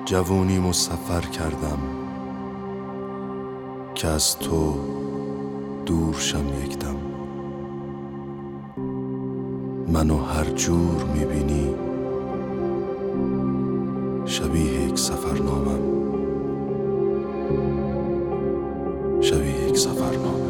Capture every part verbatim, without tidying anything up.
جوونیمو سفر کردم که از تو دور شم یک دم. منو هر جور میبینی شبیه یک سفرنامم، شبیه یک سفرنامه.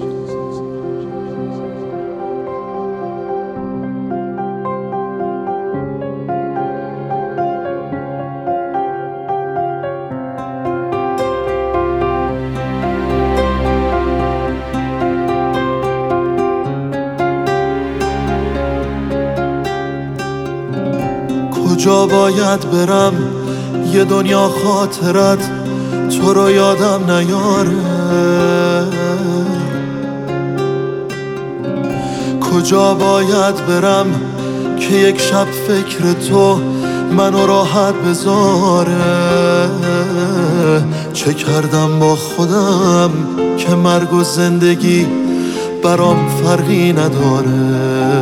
کجا باید برم یه دنیا خاطرت تو رو یادم نیاره؟ کجا باید برم که یک شب فکر تو منو راحت بذاره؟ چه کردم با خودم که مرگ و زندگی برام فرقی نداره؟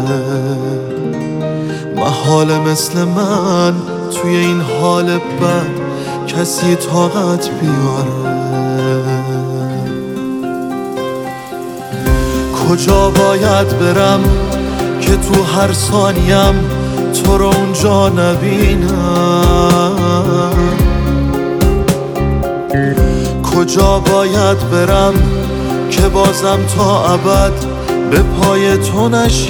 محال مثل من توی این حال بد کسی طاقت بیاره؟ کجا باید برم که تو هر ثانیم تو رو اونجا نبینم؟ کجا باید برم که بازم تا ابد به پای تو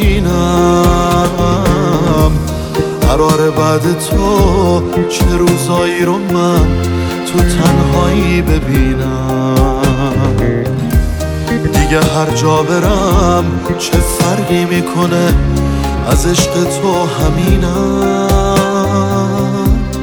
نشینم؟ قرار بعد تو چه روزایی رو من تو تنهایی ببینم؟ دیگه هر جا برم چه فرقی میکنه، از عشق تو همینم.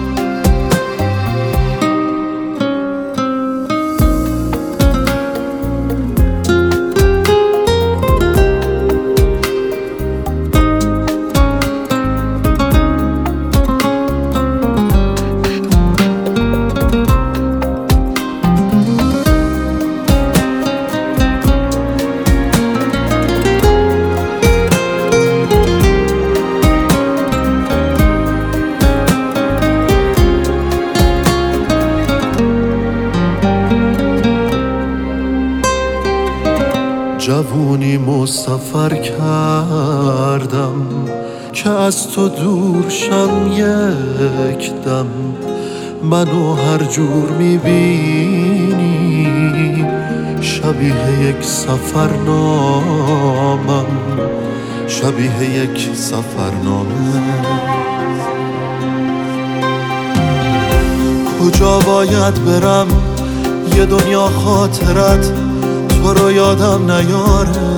جوونیمو سفر کردم که از تو دور شم یک دم. منو هر جور میبینی شبیه یک سفرنامم، شبیه یک سفرنامه. کجا باید برم یه دنیا خاطرت تو رو یادم نیاره؟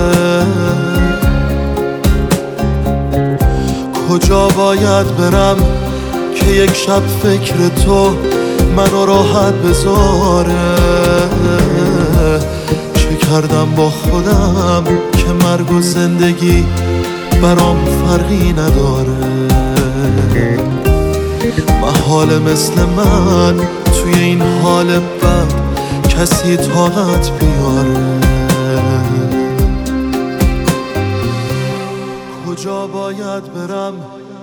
کجا باید برم که یک شب فکر تو منو راحت بذاره؟ چه کردم با خودم که مرگ و زندگی برام فرقی نداره؟ محال مثل من توی این حال بد کسی طاقت بیاره؟ کجا باید برم